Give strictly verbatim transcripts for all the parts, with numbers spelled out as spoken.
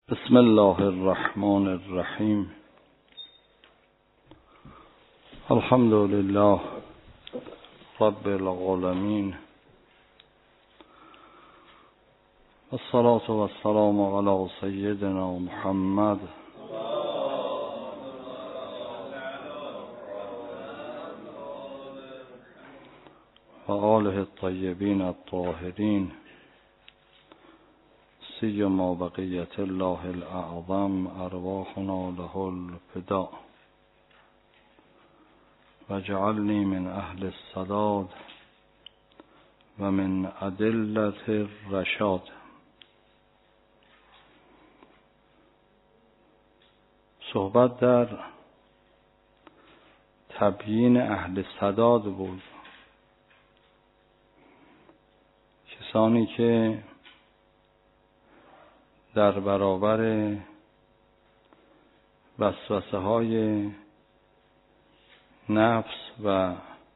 بسم الله الرحمن الرحیم. الحمد لله رب العالمین، والصلاة والسلام علی سیدنا محمد و آله الطیبین الطاهرین، سیما بقیت الله الاعظم ارواحنا له الفداء واجعلنی من اهل السداد و من ادلة الرشاد. صحبت در تبیین اهل سداد بود، کسانی که در برابر وسوسه های نفس و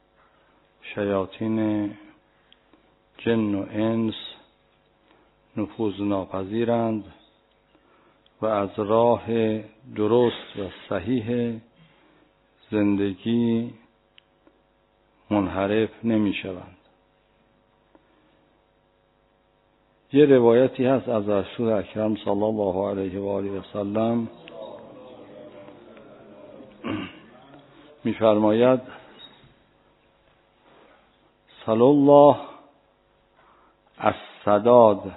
شیاطین جن و انس نفوذ ناپذیرند و از راه درست و صحیح زندگی منحرف نمی شوند. یه روایتی هست از رسول اکرم صلی الله علیه و آله و سلم، می‌فرماید صلی الله السداد،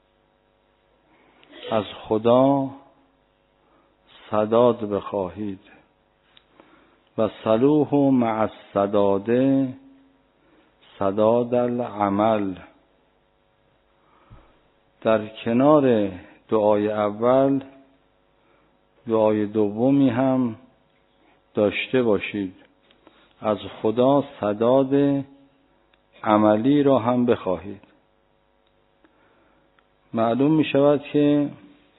از خدا سداد بخواهید، و صلوه مع السداده سداد العمل. در کنار دعای اول دعای دومی هم داشته باشید، از خدا سداد عملی را هم بخواهید. معلوم می شود که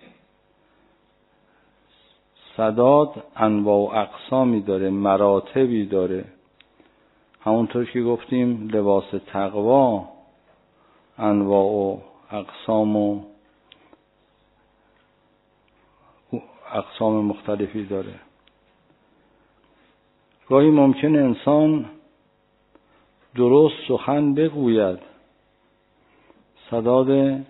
سداد انواع و اقسامی داره، مراتبی داره. همونطور که گفتیم لباس تقوا انواع و اقسام و اقسام مختلفی داره. گاهی ممکن انسان درست سخن بگوید، سداد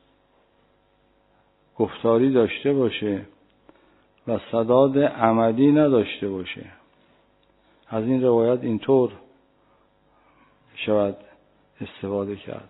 گفتاری داشته باشه و سداد عملی نداشته باشه. از این روایت اینطور شود استفاده کرد.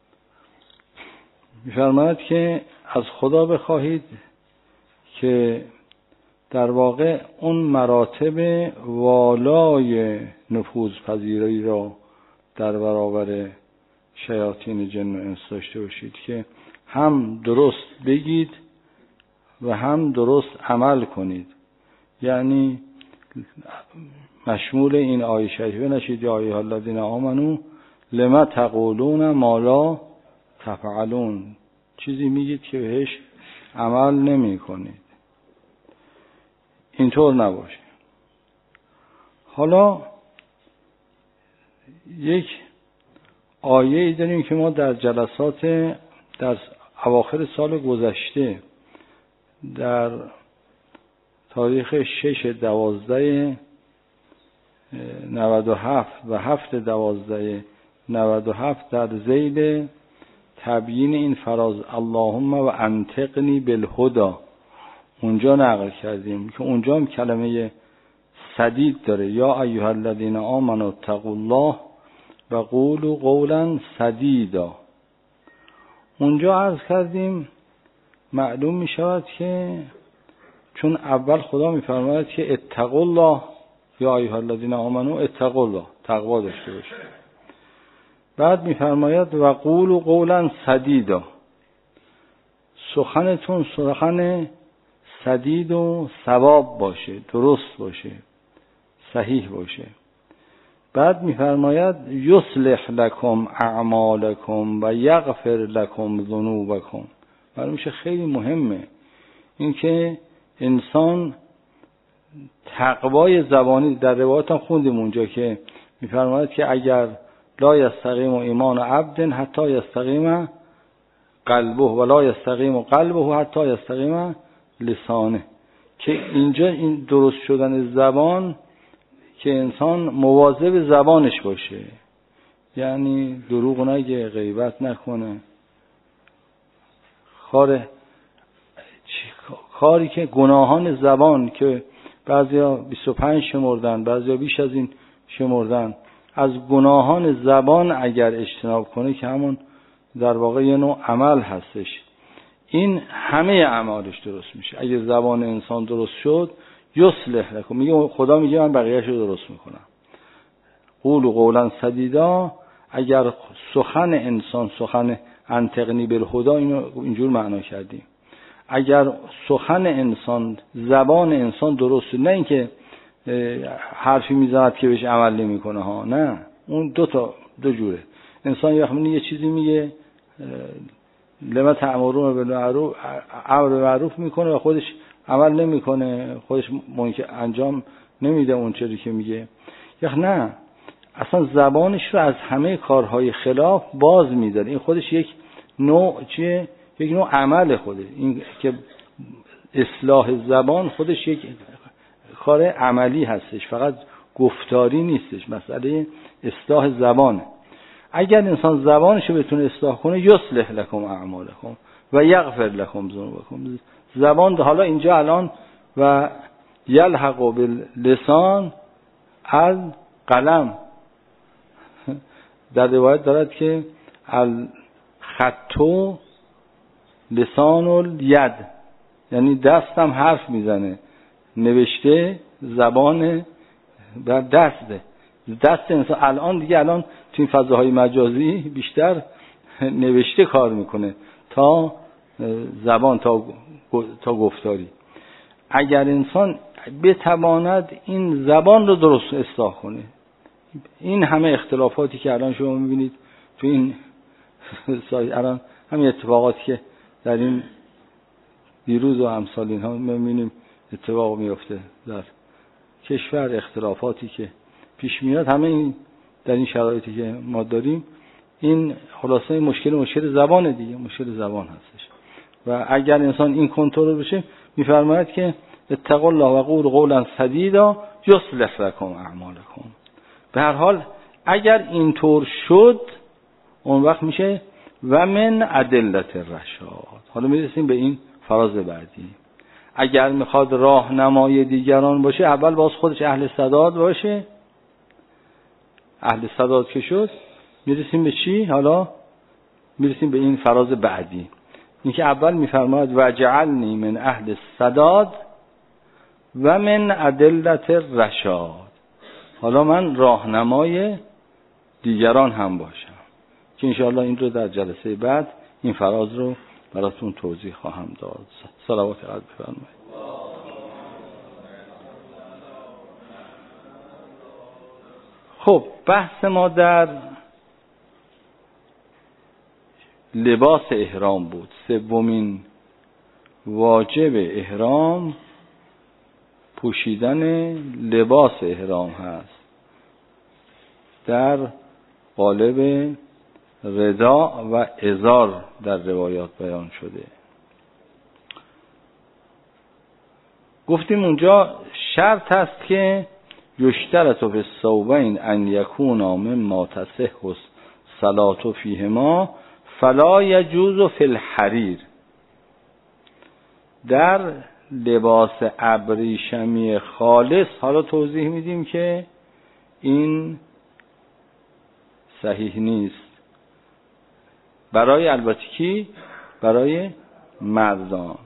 می‌فرماید که از خدا بخواهید که در واقع اون مراتب والای نفوذ پذیری را در برابر شیاطین جن و انس داشته باشید، که هم درست بگید و هم درست عمل کنید. یعنی مشمول این آیه شریفه نشید یا ایها الذین آمنو لما تقولون ما لا تفعلون، چیزی میگید که بهش عمل نمی کنید. اینطور نباشه. حالا یک آیه ای داریم که ما در جلسات در اواخر سال گذشته در تاریخ شش دوازده نود و هفت و هفت دوازده نود و هفت در ذیل تبیین این فراز اللهم و انطقنی بالهدی اونجا نقل کردیم که اونجا هم کلمه سدید داره، یا ایها الذین آمنوا اتقوا الله و قولوا قولا سدیدا. اونجا عرض کردیم معلوم می شود که چون اول خدا می فرماید که اتقوا الله یا ایها الذین آمنوا اتقوا الله، تقوا داشته باشید. بعد می‌فرماید و قولوا قولا سدیدا، سخنتون سخن سدید و صواب باشه، درست باشه، صحیح باشه. بعد می‌فرماید یصلح لکم اعمالکم و یغفر لکم ذنوبکم. معلوم میشه خیلی مهمه اینکه انسان تقوای زبانی، در روایات هم خوندیم اونجا که می‌فرماید که اگر لا یستقیم ایمان عبد حتی یستقیم قلبه ولا یستقیم قلبه حتی یستقیم لسانه، که اینجا این درست شدن زبان که انسان مواظب زبانش باشه، یعنی دروغ نگه، غیبت نکنه، کار کاری که گناهان زبان که بعضیا بیست و پنج شمردن، بعضیا بیش از این شمردن، از گناهان زبان اگر اجتناب کنه که همون در واقع یه نوع عمل هستش، این همه اعمالش درست میشه. اگر زبان انسان درست شد یصلح لکم، میگه خدا میگه من بقیه‌شو درست میکنم. قول قولا سدیدا، اگر سخن انسان سخن انطقنی بالهدی، اینو اینجور معنا کردیم، اگر سخن انسان زبان انسان درست شد، نه اینکه حرفی میزند که بهش عمل نمیکنه ها، نه، اون دو تا دو جوره. انسان یه وقتی یه چیزی میگه لما تأمرون بالمعروف، امر به معروف میکنه و خودش عمل نمیکنه، خودش منکر انجام نمیده اون چیزی که میگه، یا نه اصلا زبانش رو از همه کارهای خلاف باز میذاره. این خودش یک نوع چیه؟ یک نوع عمل خوده. این که اصلاح زبان خودش یک کار عملی هستش، فقط گفتاری نیستش، مسئله اصلاح زبانه. اگر انسان زبانشو بتونه اصلاح کنه یصلح لکم اعمالکم و یغفر لکم ذنوبکم. زبان حالا اینجا الان و یلحق باللسان القلم، در روایت دارد که الخطو لسان الید، یعنی دستم حرف میزنه، نوشته زبان بر دسته. دست انسان الان دیگه الان تو این فضاهای مجازی بیشتر نوشته کار میکنه تا زبان، تا تا گفتاری. اگر انسان بتواند این زبان رو درست اصلاح کنه، این همه اختلافاتی که الان شما میبینید تو این الان همین اتفاقاتی که در این دیروز و امثال اینها میبینیم اتفاق میفته در کشور، اختلافاتی که پیش میاد، همه این در این شرایطی که ما داریم، این خلاصه مشکل مشکل زبان دیگه، مشکل زبان هستش. و اگر انسان این کنترل بشه، میفرماید که اتقوا الله و قولوا قولا سدیدا یصلح لکم اعمالکم. به هر حال اگر اینطور شد اون وقت میشه و من ادلت الرشاد. حالا میرسیم به این فراز بعدی. اگر میخواد راهنمای دیگران باشه، اول باز خودش اهل سداد باشه. اهل سداد که شد میرسیم به چی؟ حالا میرسیم به این فراز بعدی، اینکه اول میفرماید وجعلنی من اهل السداد و من ادلت الرشاد. حالا من راهنمای دیگران هم باشم، که انشاءالله این رو در جلسه بعد این فراز رو براتون توضیح خواهم داد. صلوات علی بفرمایید. خب بحث ما در لباس احرام بود. سومین واجب احرام پوشیدن لباس احرام هست، در قالب ردا و ازار در روایات بیان شده. گفتیم اونجا شرط است که یشترط فی الثوبین ان یکونا مما تصح الصلاة فیهما فلا یجوز فی الحریر. در لباس ابریشمی خالص حالا توضیح میدیم که این صحیح نیست، برای البته کی؟ برای مردان.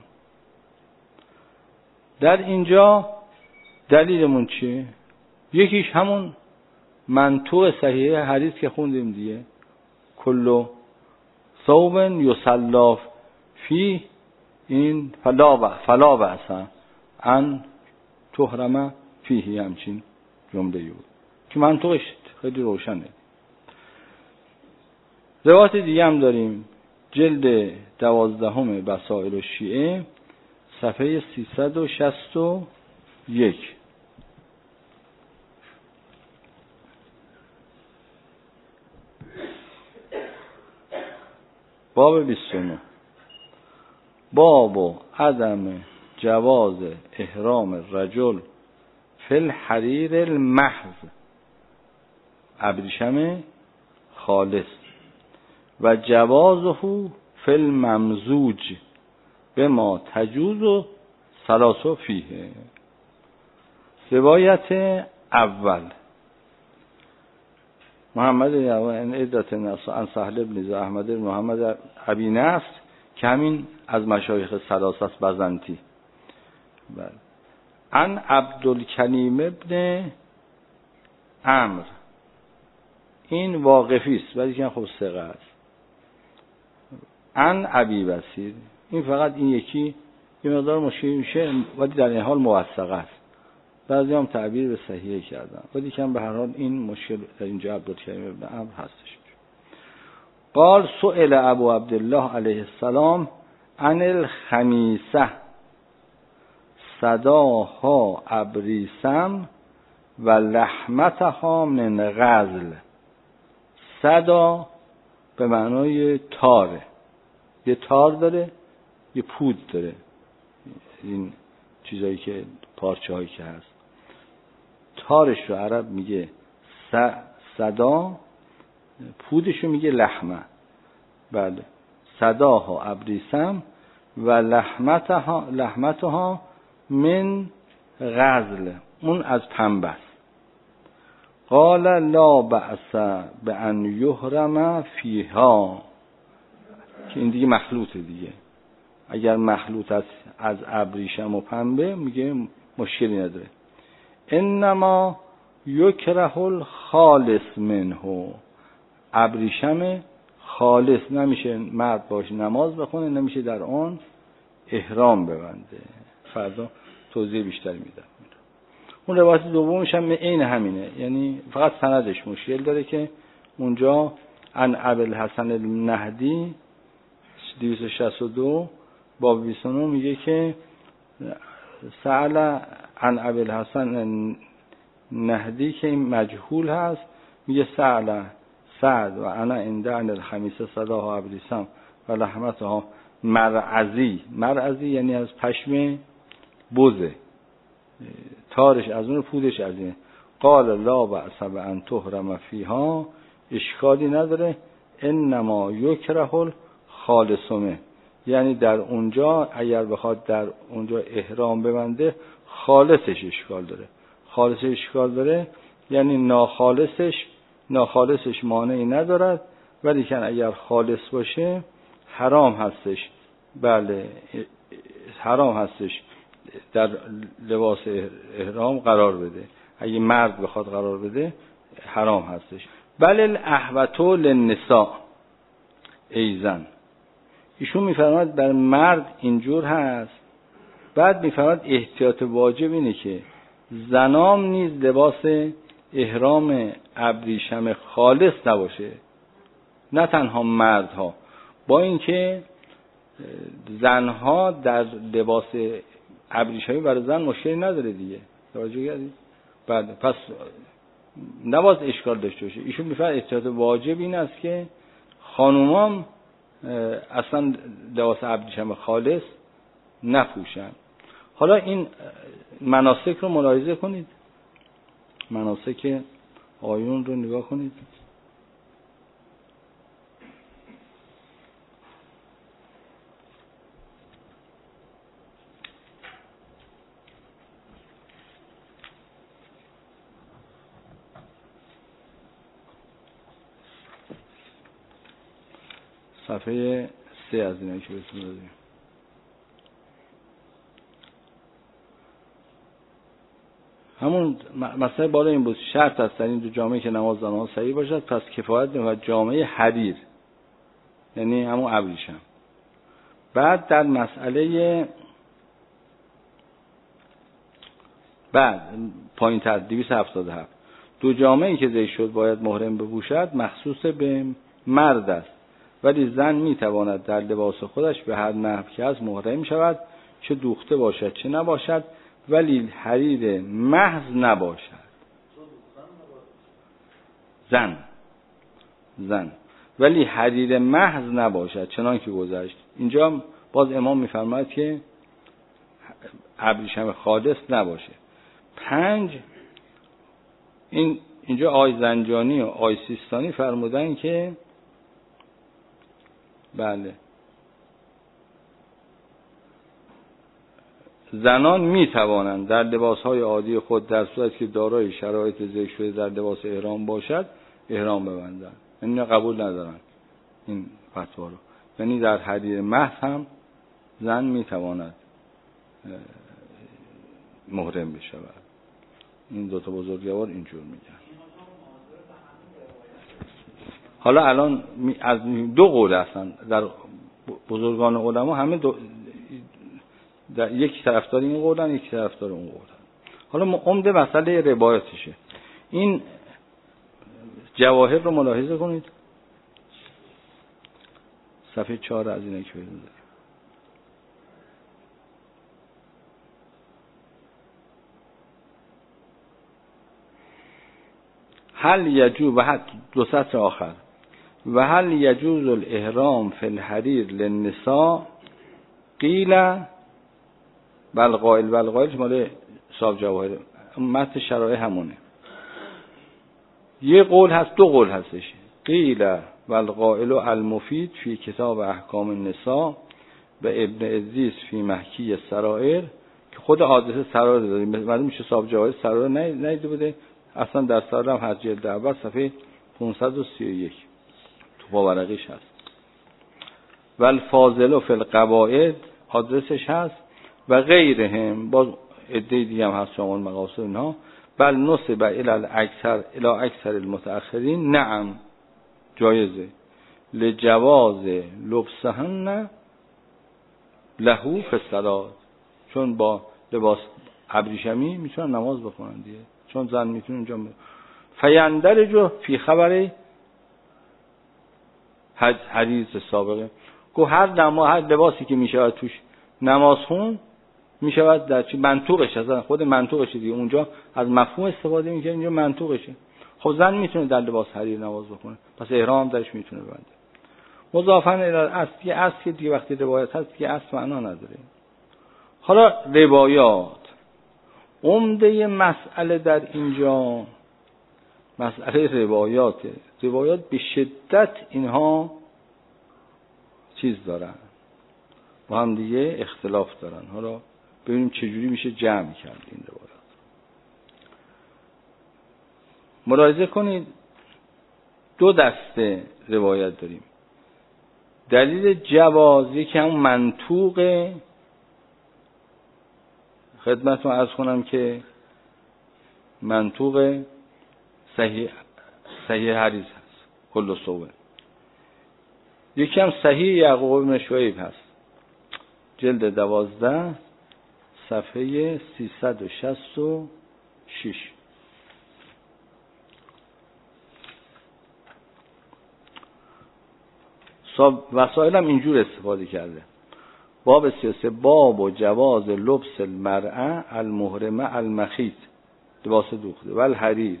در اینجا دلیلمون چیه؟ یکیش همون منطوق صحیح حدیث که خوندیم دیگه، کلو ثوب یصلی فی این فلا و فلا بأس ان تحرم فیه، همچین جمله بود که منطوقش خیلی روشنه. روایت دیگه هم داریم، جلد دوازدهم بصائر الشیعه صفحه سیصد و شصت و یک. باب بیست و نه. باب و عدم جواز احرام رجل فی الحریر المحض، ابریشم خالص، و جوازه فی الممزوج به ما تجوز و ثلاثه فیه. روایت اول محمد ان عدت الناس عن سهل بن احمد بن محمد ابی نصر که همین از مشایخ ثلاثه است بزنتی. بله. عن عبدالکریم ابن عمرو، این واقفی است ولی که خب ثقه است. عن ابی بصیر، این فقط این یکی یه مقدار مشکل میشه ولی در این حال موثقه است. بعضی هم تعبیر به صحیح کردن ولی که به هر حال این مشکل در اینجا عبدالکریم ابن عمرو هستش. قال سئل ابو عبدالله علیه السلام عن الخمیسه صداها ابریسم و لحمتها من غزل. صدا به معنای تاره، یه تار داره یه پود داره، این چیزایی که پارچه هایی که هست. تارش رو عرب میگه صدا، پودش رو میگه لحمه. بله. صداها ابریسم و لحمتها لحمتها من غزل، اون از پنبه است. قال لا بأس بأن یحرم فیها، که این دیگه مخلوطه دیگه. اگر مخلوط است از ابریشم و پنبه میگه مشکلی نداره. انما یکره الخالص منه، ابریشم خالص نمیشه مرد باشه نماز بخونه، نمیشه در آن احرام ببنده. فردا توضیح بیشتری میدم. اون روایت دومش هم عین همینه، یعنی فقط سندش مشکل داره که اونجا عن ابوالحسن النهدی دویست و شصت و دو باب بیست و نه میگه که سأل عن ابوالحسن النهدی که این مجهول هست، میگه سأل سعد و انا اندعن الخمیسه صداها ابریسم و لحمتها مرعزی. مرعزی یعنی از پشم بزه، تارش از اون پودش از این. قال لا بأس بأن تحرم فیها، اشکالی نداره. انما یکره الخالصمه، یعنی در اونجا اگر بخواد در اونجا احرام ببنده خالصش اشکال داره. خالصش اشکال داره یعنی ناخالصش ناخالصش مانعی ندارد، ولی که اگر خالص باشه حرام هستش. بله حرام هستش در لباس احرام قرار بده. اگه مرد بخواد قرار بده حرام هستش. بل الاحوتو للنساء ایزن، ایشون میفرماد بر مرد اینجور هست. بعد میفرماد احتیاط واجب اینه که زنام نیز لباس احرام ابریشم خالص نباشه، نه تنها مردها. با اینکه زنها در لباس ابریشمی برای زن مشکلی نداره دیگه، توجه کردید؟ بعد پس نباید اشکال داشته باشه. ایشون میفرماید احتیاط واجب این است که خانومام اصلا لباس ابریشم خالص نپوشن. حالا این مناسک رو ملاحظه کنید، مناسک آیون رو نگاه کنید. صفحه سه از اینایی که بهتون دادیم. همون مسئله بالا این بود، شرط است در این دو جامعه که نماز زنان صحیح باشد، پس کفایت می‌کند جامعه حریر، یعنی همون ابریشم. بعد در مسئله بعد پایین تر دویست و هفتاد و هفت دو جامعه که زی شد باید محرم بپوشد مخصوص به مرد است، ولی زن میتواند در لباس خودش به هر نحو که از محرم شود، چه دوخته باشد چه نباشد، ولی حریر محض نباشد. زن زن ولی حریر محض نباشد، چنان که گذشت. اینجا باز امام میفرماید که ابریشم خالص نباشه. پنج، این اینجا آی زنجانی و آی سیستانی فرمودن که بله زنان می توانند در لباسهای عادی خود در صورتی که دارای شرایط ذکر شده در لباس احرام باشد احرام ببندند. یعنی قبول ندارن این فتوا رو. یعنی در حریر محض هم زن می تواند محرم بشود. این دو تا بزرگوار اینجور میگن. حالا الان از دو قول هستن در بزرگان علما، همه دو در یک طرفدار این قولن، یک طرفدار اون قولن. حالا عمده مسئله روایتشه. این جواهر رو ملاحظه کنید، صفحه چهار از اینه که بزنید. هل یجوز و حد دو سطر آخر و هل یجوز الاحرام فی الحریر للنساء قیل بل قائل بل قائل مال صاحب جواهر متن شرایع همونه. یه قول هست، دو قول هستش. قیل بل قائل المفید فی کتاب احکام النساء به ابن عزیز فی محکی السرائر که خود حادثه سرائر داریم. معلوم میشه صاحب جواهر سرائر نیده بوده اصلا. در سرائر هم هر جلد اول صفحه پانصد و سی و یک تو پاورقیش هست. و الفاضل فی القواعد آدرسش هست و غیرهم باز عده دیگه هم هست شامل مقاصد اینها. بل نصب الی الاکثر الی اکثر المتأخرین نعم جایزه لجواز لبسهن لهو فی الصلاة، چون با لباس ابریشمی میتونن نماز بخونن دیگه، چون زن میتونه اونجا فیندرجو فی خبر حدیث سابقه گو هر نما هر لباسی که میشه توش نماز خون میشود در چی منطوقش اصلا خود منطوقش دیگه اونجا از مفهوم استفاده میکنه، اینجا منطوقشه. خب زن میتونه در لباس حریر نماز بخونه، پس احرام درش میتونه ببنده. مضافاً الی الاصل، یه اصل دیگه وقتی روایت هست که اصل معنا نداره. حالا روایات عمده مسئله در اینجا مسئله روایاته. روایات به شدت اینها چیز دارن، با هم دیگه اختلاف دارن. حالا ببینیم چجوری میشه جمع کرد این روایات. ملاحظه کنید دو دسته روایت داریم. دلیل جواز یکی هم منطوق، خدمتتون عرض کنم که منطوق صحیح صحیح حدیث هست کل صوبه. یکی هم صحیح یعقوب بن شعیب هست جلد دوازده صفحه سیصد و شصت و شش. وسائل هم اینجور استفاده کرده. باب سی و سه باب و جواز لبس المرأة المحرمه المخیط لباس دوخته و الحریر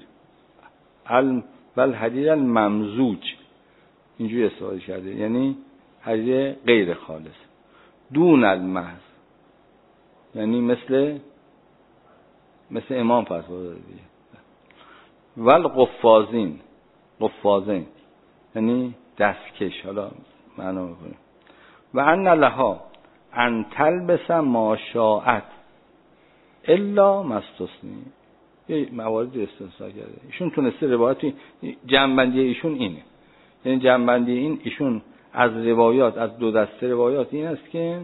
و الحریر الممزوج اینجوری استفاده کرده، یعنی حریر غیر خالص دون المحض، یعنی مثل مثل امام فتوا داده دیگه. و القفازین قفازین یعنی دستکش، حالا معنا میکنه. و ان لها ان تلبس ما شاءت الا مستثنی، یه مواردی استثناء کرده. ایشون تونسته روایتی جنبندی ایشون اینه، یعنی جنبندی این ایشون از روایات از دو دسته روایات این است که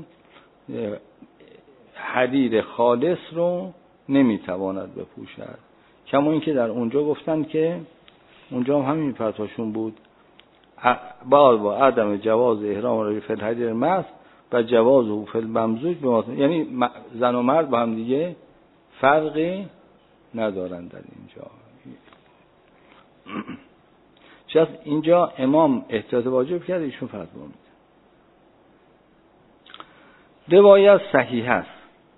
حریر خالص رو نمیتواند بپوشد، کما اینکه در اونجا گفتن که اونجا هم همین فتواشون بود با با عدم جواز احرام رو فی الحریر محض و جواز او فی الممزوج، یعنی زن و مرد با هم دیگه فرقی ندارن در اینجا. چرا اینجا امام احتیاط واجب کرده، ایشون فتوا میده. روایت صحیح است،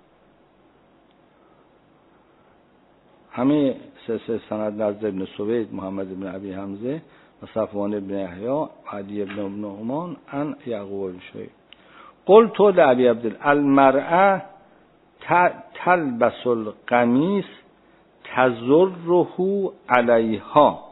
همه سلسله سند نزد ابن سوید، محمد ابن ابی حمزه و صفوان ابن یحیی و علی ابن نعمان عن یعقوب بن شعیب قلت لعبی عبدالله المرأة تلبس القمیص تزره علیها.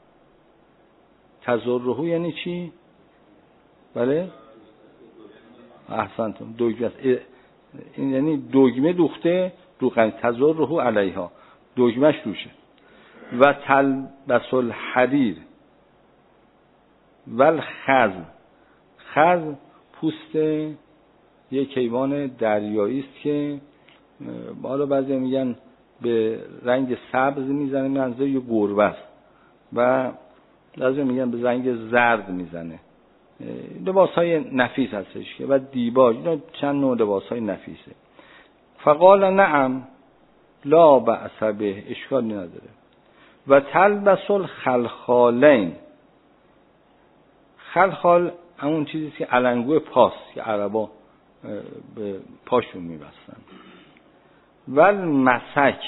تزره یعنی چی؟ بله؟ احسنتم. دگمه است. این یعنی دگمه دوخته رو قمیص. تزره علیها، دگمهش روشه. و تلبس الحریر و الخز. خز پوست یک حیوان دریایی است که بالا بعضی میگن به رنگ سبز میزنه، منظور یه گربه است، و بعضی میگن به رنگ زرد میزنه. لباسهای نفیس هستش که و دیباج، اینا چند نوع لباسهای نفیسه. فقال نعم لا بأس به، اشکالی نداره. و تلبس الخلخالین. خلخال همون چیزی که علنگو پاست که عربا به پاشون میبستن. و المسک.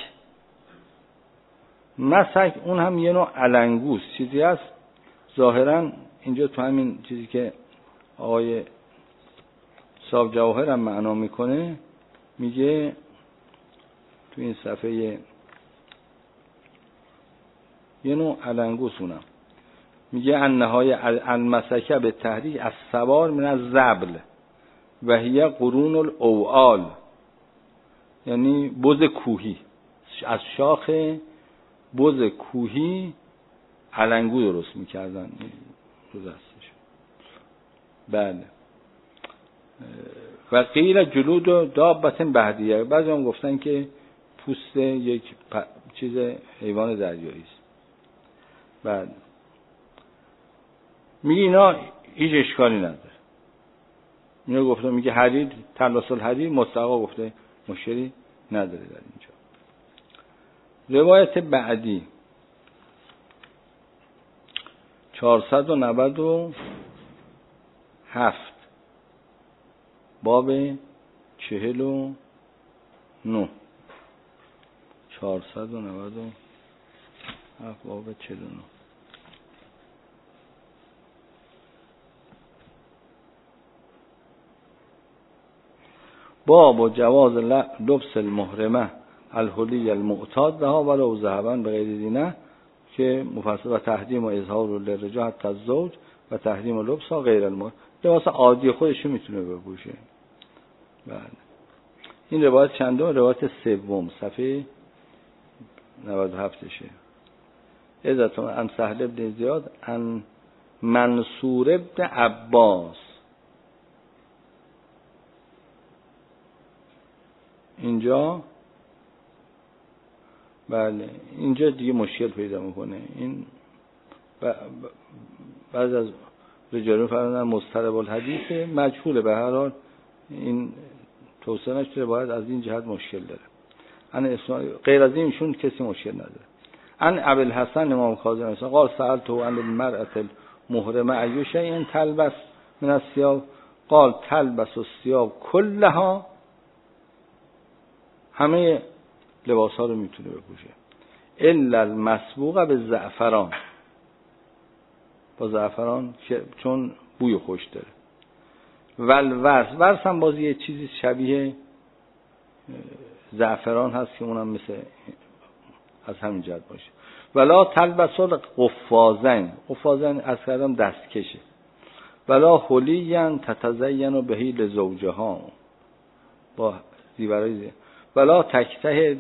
مسک اون هم یه نوع علنگوست، چیزی هست ظاهرا اینجا تو همین چیزی که آقای صاحب جواهر هم معنا میکنه، میگه تو این صفحه یه نوع علنگوست، اونم میگه انهای المسکه به تحریک از سوار من از زبل و هی قرون الاوعال، یعنی بز کوهی، از شاخ بز کوهی علنگو درست میکردن رو دستش. بله. و قیل جلود دابت بحریه، بعضی هم گفتن که پوست یک چیز حیوان دریایی است. بله. میگه اینا هیچ اشکالی نداره. اینا گفته میگه حریر، تلبس الحریر مستقا گفته مشکلی نداره در اینجا. روایت بعدی چهارصد و نود و هفت باب چهل و نه. چهارصد و نود و هفت باب چهل و نه. باب و جواز لبس المحرمه الحلی المعتاد ها ولو ذهبا بغیر دینه، که مفصل و تحریم و اظهار للرجال حتی الزوج و تحریم و لبس ها غیر المحرم، لباس عادی خودش میتونه بپوشه. بله. این روایت چندم؟ روایت سوم صفحه نود و هفت شه. اذاتون ان سهل ابن زیاد ان منصور ابن عباس. اینجا بله اینجا دیگه مشکل پیدا میکنه. این بعض از رجالون فرمودن مضطرب الحدیث، مجهوله، به هر حال این توصیه نشده، باید از این جهت مشکل داره. ان غیر از اینشون کسی مشکل نداره. ان ابوالحسن امام کاظم مثلا قال سألته عن المرأة المحرمه ای شیء تلبس من الثياب قال تلبس الثياب كلها، همه لباس ها رو میتونه بپوشه الا المسبوغ به زعفران، با زعفران چون بوی خوش داره. والورس، ورس هم بازی یه چیزی شبیه زعفران هست که اونم مثل از همین جهت باشه. ولا تلبس القفازین، قفازین از کردم دستکشه. ولا حلیا تتزین بهی لزوجها، با زیورای زیور. ولا تکته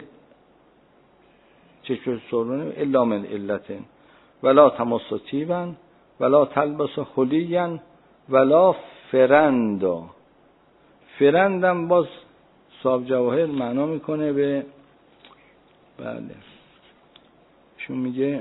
چشم سرونه الا من علتن ولا تمس طیبا ولا تلبس حلیا ولا فرندا. فرندم باز صاحب جواهر معنا میکنه به بله شون میگه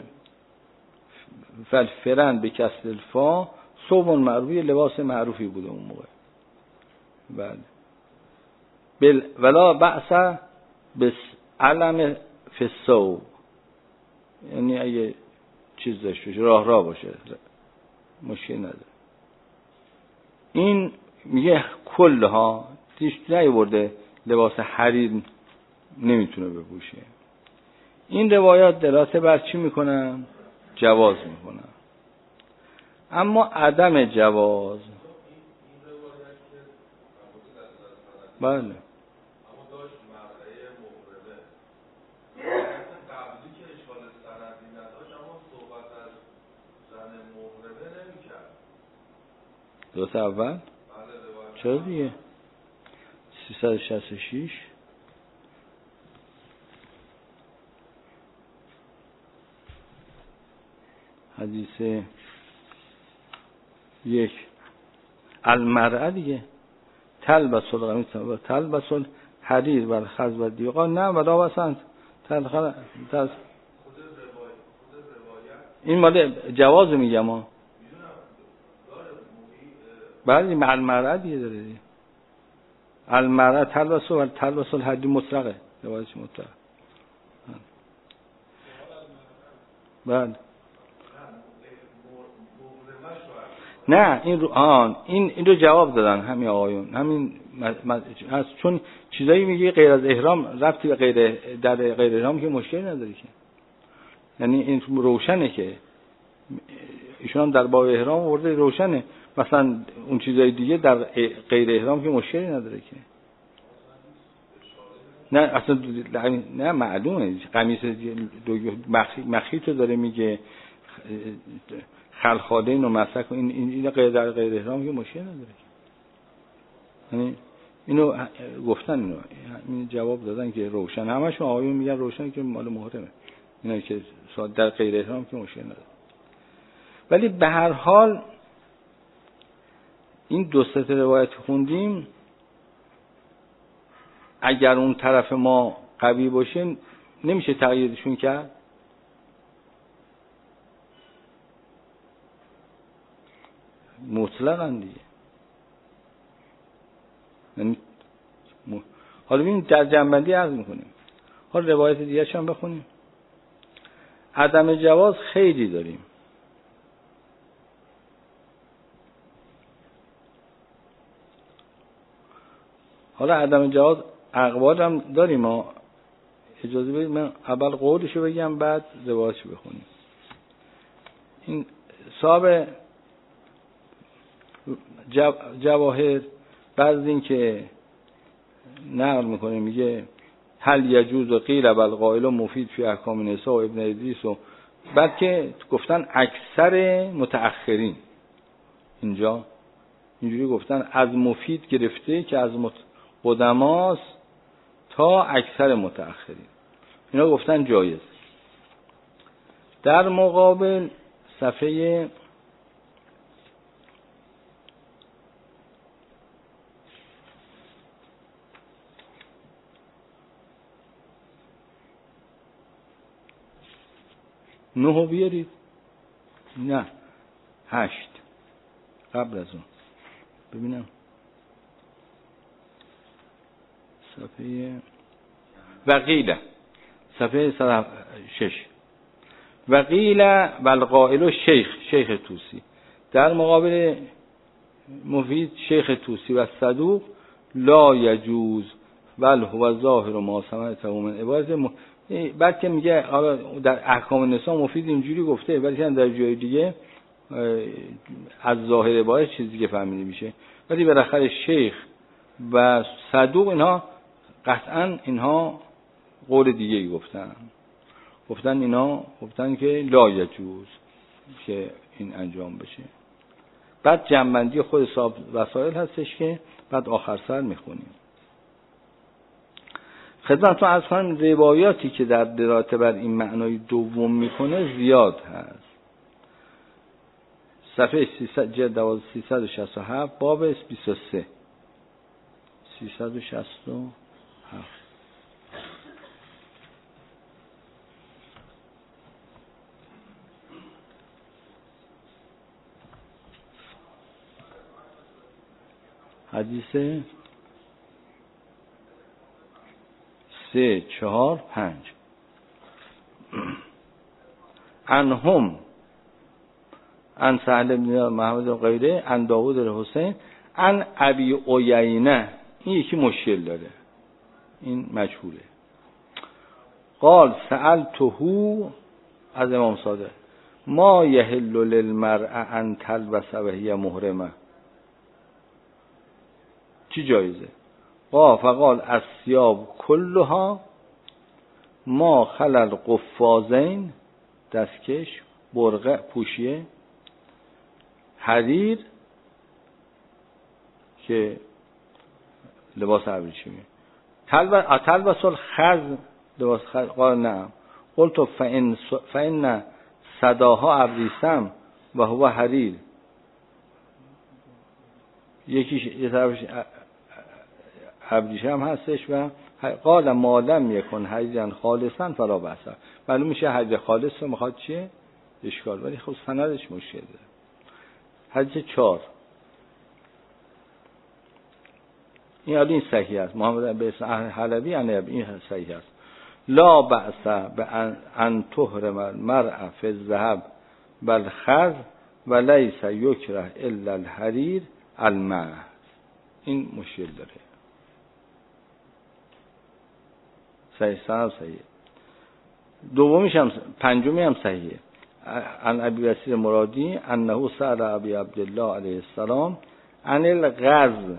فالفرند به کسر الفا صوب معروفی، لباس معروفی بوده اون موقع. بله. بل ولا بأس بس علم فی الصوب، یعنی اگه چیز داشته باشه راه راه باشه مشکل نداره. این میگه کلها دیش نیورده لباس حریر نمیتونه بپوشه. این روایات دلالت بر چی میکنن؟ جواز میکنن. اما عدم جواز بله. اما داشت مرعه مغربه قبلی که اشکال سندی نداشت، اما صحبت از زن مغربه نمی کرد. درست اول؟ چرا دیگه؟ سیصد و شصت و شش حدیث یک المرأه دیگه تلبس القمیص و تلبس الحریر و الخز و دیقا نه ولا بسند تلخل تل... این مال جواز میگم ما بعدی مع المرأه دیگه داره دیگه. المرأه تلبس و تلبس الحریر مطلقه جوازش مطلقه. بعد نه این رو آن این این رو جواب دادن همین آقایون همین از چون چیزایی میگه غیر از احرام ربطی به غیر در غیر احرام که مشکلی نداره که، یعنی این روشنه که ایشون هم در باب احرام ورده روشنه، مثلا اون چیزای دیگه در غیر احرام که مشکلی نداره که. نه اصلا نه معلومه قمیص مخیط رو داره میگه خلخالین و مسک این این غیر در غیر احرام که مشکل نداره، یعنی اینو گفتن، اینو این جواب دادن که روشن، همشون آقایون میگن روشن که مال محرمه، اینا که در غیر احرام که مشکل نداره. ولی به هر حال این دو سه روایت خوندیم، اگر اون طرف ما قوی باشه نمیشه تقییدشون کرد. مطلقاً دیگه. یعنی م... حالا ببین در جنبندی عرض میکنیم، حالا روایت دیگه هم بخونیم. عدم جواز خیلی داریم. حالا عدم جواز اقوال هم داریم، ما اجازه بدید من اول قولشو بگم بعد روایتشو بخونیم. این صاحب جواهر بعد از این که نقل میکنه میگه هل یجوز و قیل بالقائل مفید فی احکام نساء و ابن ادریس، و بعد که گفتن اکثر متأخرین اینجا اینجوری گفتن از مفید گرفته که از قدماست تا اکثر متأخرین، اینا گفتن جایز. در مقابل صفحه نه بیارید، نه هشت قبل از اون ببینم صفحه وقیل صفحه صد شش وقیل والقائل شیخ شیخ توسی در مقابل مفید شیخ توسی و صدوق لا یجوز ول هو ظاهر ما سمعت من عبارت م... بعد که میگه حالا در احکام نساء مفید اینجوری گفته، ولی در جای دیگه از ظاهر عبارت چیزی که فهمیده میشه، ولی بالاخره شیخ و صدوق اینها قطعا اینها قول دیگه گفتن گفتن اینا گفتن که لا یجوز که این انجام بشه. بعد جنبندی خود صاحب وسائل هستش که بعد آخر سر میخونیم. خدمتتون عرض کنم روایاتی که در دلالت بر این معنای دوم میکنه زیاد هست. صفحه سیصد جلد سیصد و شصت و هفت باب بیست و سه سیصد و شصت و هفت حدیث سه چهار پنج انهم ان سهل بن محمد و غیره ان داوود الحسین ان ابی عیینه، این یکی مشکل داره، این مجهوله. قال سألته از امام صادق ما یحل للمرأة ان تلبس و هی محرمه، چی جایزه؟ قا فقال الثياب كلها ما خلل قفازین، دستکش، برقع، پوشیه، حریر که لباس ابریشمی، تلبس تلبس الخز لباس خز. قال نه. قلت فإن فإن صداها ابریسم و هو حریر، یکیش یه طرفش ابریشم هستش و قال ما لم یکن حریرا خالصا فلا بأس. معلوم میشه حریر خالص رو میخواد چیه؟ اشکال، ولی خب سندش مشکل داره. حدیث چهار این علی این صحیح است. محمد بن حلبی ان این صحیح است. لا بأس بان ان تحرم المرأة فی الذهب بل خز و لیس یکره الا الحریر الماء. این مشکل داره. صحیح سند صحیح. دومیش هم پنجمی هم صحیحه. عن ابی وسیع مرادی انه سأل ابی عبدالله علیه السلام عن الغز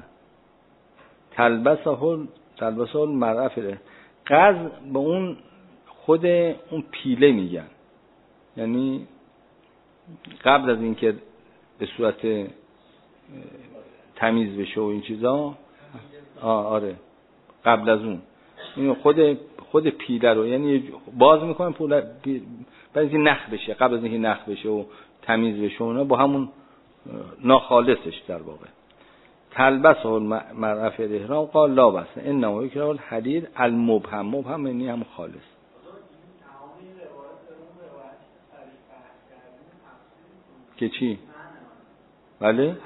تلبسه تلبسه المرأة فی. غز به اون خود اون پیله میگن، یعنی قبل از اینکه به صورت تمیز بشه و این چیزا. آره قبل از اون این خود خود پیله رو یعنی باز میکنن پول بعد اینکه نخ بشه، قبل از اینکه نخ بشه و تمیز بشه اونا با همون ناخالصش در واقع. تلبسه المرأة فی الاحرام قال لا بأس انه یکره الحریر المبهم. مبهم یعنی هم خالص. که چی؟ بله؟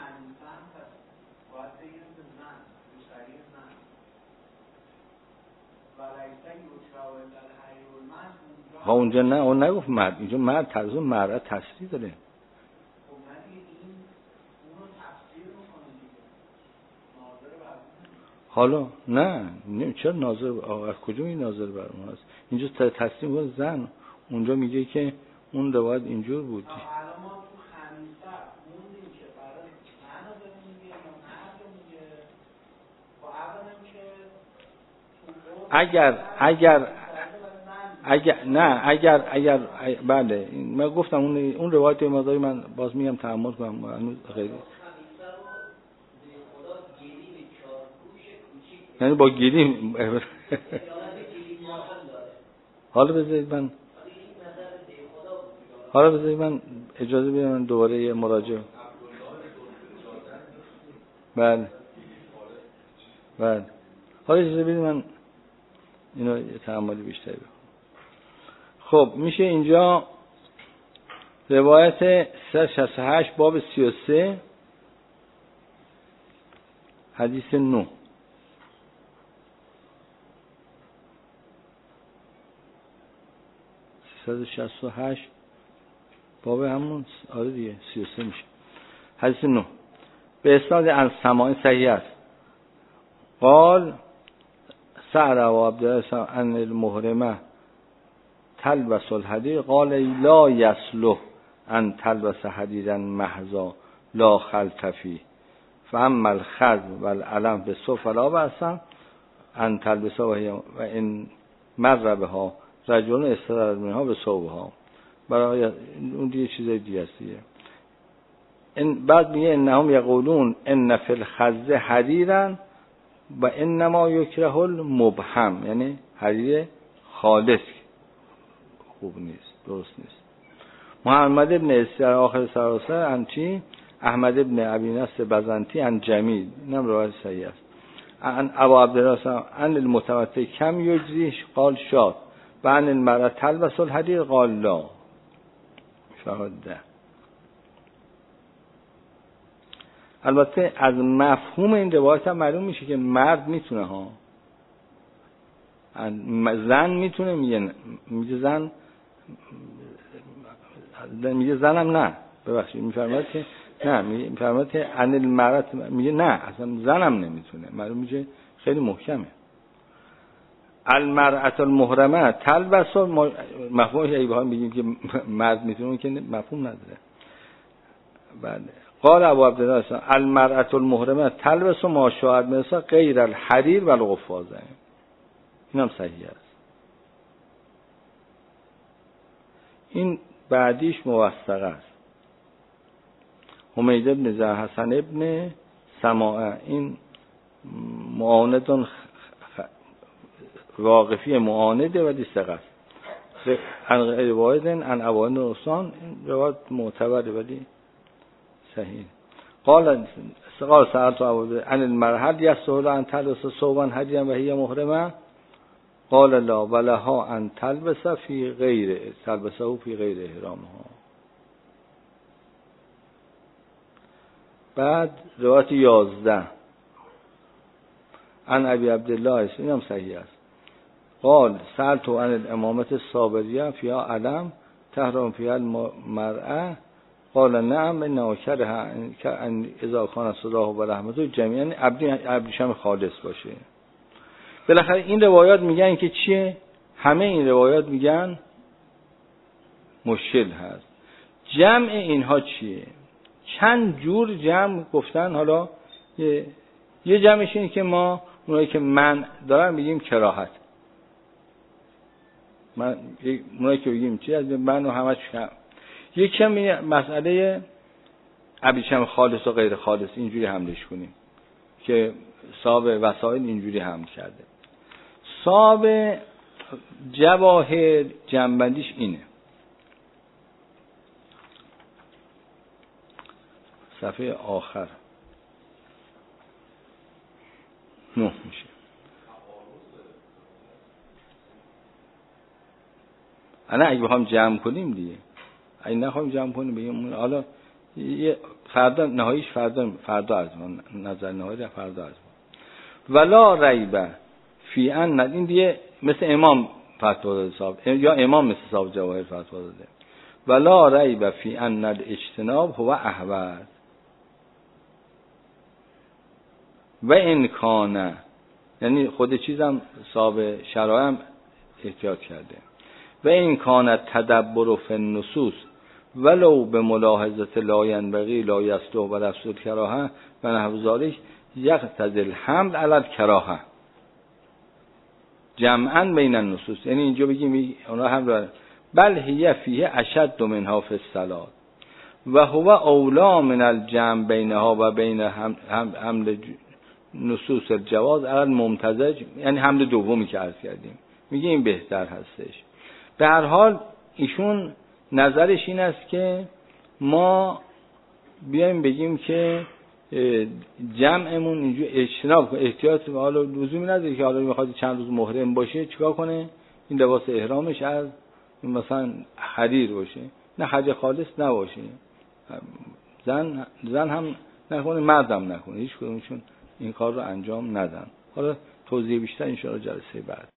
ها اونجا نه، اون نگفت مرد، اینجا مرد ترزون مرد تصریح داره. حالا نه نه چرا ناظر از کجا این ناظر بر اون هست؟ اینجا تصریح بود زن، اونجا میگه که اون روایت اینجور بود. اگر اگر اگر نه اگر اگر بله من گفتم اون اون روایت مقداری من باز میگم تأمل کنم هنوز خیلی، یعنی با گیریم. حالا بذارید من حالا بذارید من اجازه بدید من دوباره یه مراجعه. بله بله حالا اجازه بدید من اینو یه تأملی بیشتری بکنم. خب میشه اینجا روایت سیصد و شصت و هشت باب سی و سه حدیث نه. سیصد و شصت و هشت باب همون آره دیگه سی و سه میشه. حدیث نه به اسناد عن سماع صحیح است. قال سأل ابو عبدالله عن المحرمه تلبس الحریر قال لا یصلح ان تلبس حریرا محضا لا خلط فیه فاما الخز والعلم بالصوف فلا بأس ان تلبسها و ان مر بها رجل استدر منها بصوبها. برای اون دیگه چیزای دیگه است دیگه. این بعد میگه انهم یقولون ان فی الخز حریرا و انما یکره المبهم، یعنی حریر خالص خوب نیست، درست نیست. محمد ابن اسحاق آخر سراسر انچی احمد ابن ابی نصر بزنتی ان جمیل، اینم روایت صحیح است. ان ابو عبدالله ان المتوتی کم یجریش قال شاد و ان المرأة تلبس الحریر قال لا. شاهده. البته از مفهوم این روایت هم معلوم میشه که مرد میتونه ها، زن میتونه، میگه میگه زن میگه زنم نه ببخشید میفرماید که نه میفرماید که ان المرأة میگه نه اصلا زنم نمیتونه، معلوم میشه خیلی محکمه. المرأة المحرمه تلبس مفهومش ای بها میگیم که مرد میتونه که مفهوم نداره. بله قال ابو عبدالله المرأة المحرمه تلبس ما شاءت مثلا غیر الحریر و القفازین. اینم صحیح است. این بعدیش موثق است. حمید ابن زهر حسن ابن سماعه، این معاندون واقفی معانده ولی ثقه است. عن روایت عن ابوان رسان، این روایت معتبره ولی صحیح. قال قال سألت ابو عن المرحل يسهل ان تلبس ثوبا هديا وهي محرمه قال لا ولها ان تلبس في غير تلبسه في غير احرامها. بعد روایت یازده عن ابي عبد الله، اینم صحیح است. قال سألت عن الامامه الصابریه فيها علم تحرم فيها المرأه قال نعم انه كره ان اذا كان صداه و رحمته جميعا عبدشم خالص باشه. بالاخره این روایات میگن که چیه؟ همه این روایات میگن مشکل هست. جمع اینها چیه؟ چند جور جمع گفتن. حالا یه, یه جمعش اینه که ما اونایی که من دارن بگیم کراهت، من اونایی که بگیم چی از من و همش کم. یکی هم مسئله عبدشم خالص و غیر خالص اینجوری حملش کنیم که صاحب وسائل اینجوری حمل کرده. صاحب جواهر جنبندیش اینه، صفحه آخر نه میشه. انا اگه بخوام جمع کنیم دیگه، اگه نخوایم جمع کنیم بگیم حالا فردا نهاییش فردا فردا از من نظر نهایی فردا از من. ولا ریبه فی ان، این دیگه مثل امام فتوا داده صاحب، یا امام مثل صاحب جواهر فتوا داده. ولا ریبه فی ان الاجتناب هو احوط و این کانه، یعنی خود چیزم صاحب شرایع هم احتیاط کرده. و این کانت تدبر فی النصوص ولو به ملاحظه لا ینبغی لا یصلح و رفض کراهه و نحو ذلک یقتضی الحمل علی الکراهه جمعا بین النصوص. یعنی اینجا بگیم اونا هم داره بل هی فیه اشد منها فی الصلاه و هو اولا من الجمع بینها و بین حمل نصوص الجواز علی الممتزج، یعنی حمل دومی که عرض کردیم میگه این بهتر هستش. به هر حال ایشون نظرش این است که ما بیایم بگیم که جمعمون اینجور اجتناب احتیاط، حالا لزومی نداره که حالا میخواد چند روز محرم باشه چیکار کنه، این لباس احرامش از مثلا حریر باشه، نه حج خالص نباشه، زن زن هم نکنه مردم نکنه، هیچ کدومشون این کار رو انجام ندن. حالا توضیح بیشتر ان شاء الله جلسه بعد.